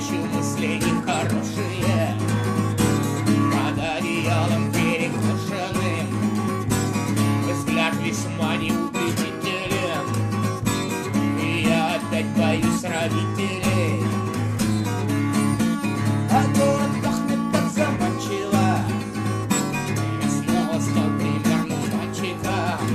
ночью мысли нехорошие, под одеялом перекошенным, взгляд весьма неубедителен, и я опять боюсь родителей. А то отдохнуть так заманчиво, и снова стал примерным мальчиком.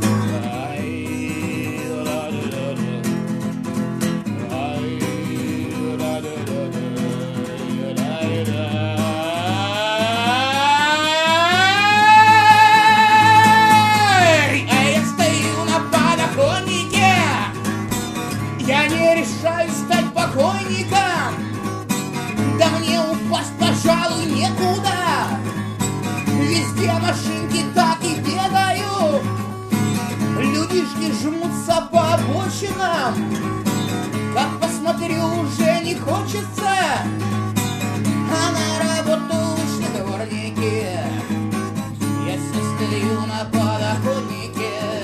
Я не решаюсь стать покойником, да мне упасть, пожалуй, некуда. Везде машинки так и бегают, людишки жмутся по обочинам. Как посмотрю, уже не хочется, а на работу вышли дворники. Я стою на подоконнике.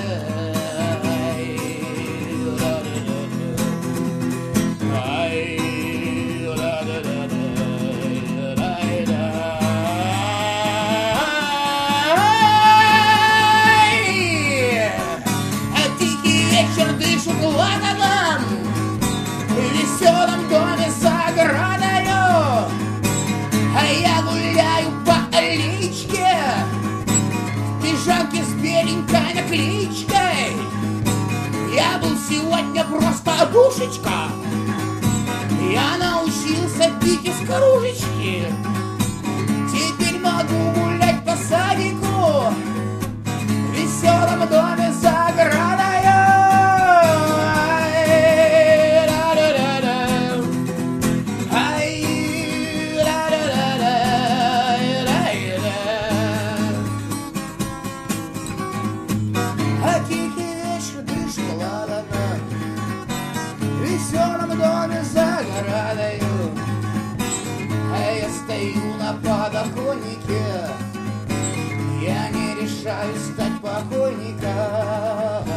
В веселом доме за оградою, а я гуляю по аллеечке в пижамке с беленькой наклеечкой. Я был сегодня просто душечка, я научился пить из кружечки. Теперь могу гулять по садику в веселом доме за оградою. В веселом доме за оградою, а я стою на подоконнике. Я не решаюсь стать покойником.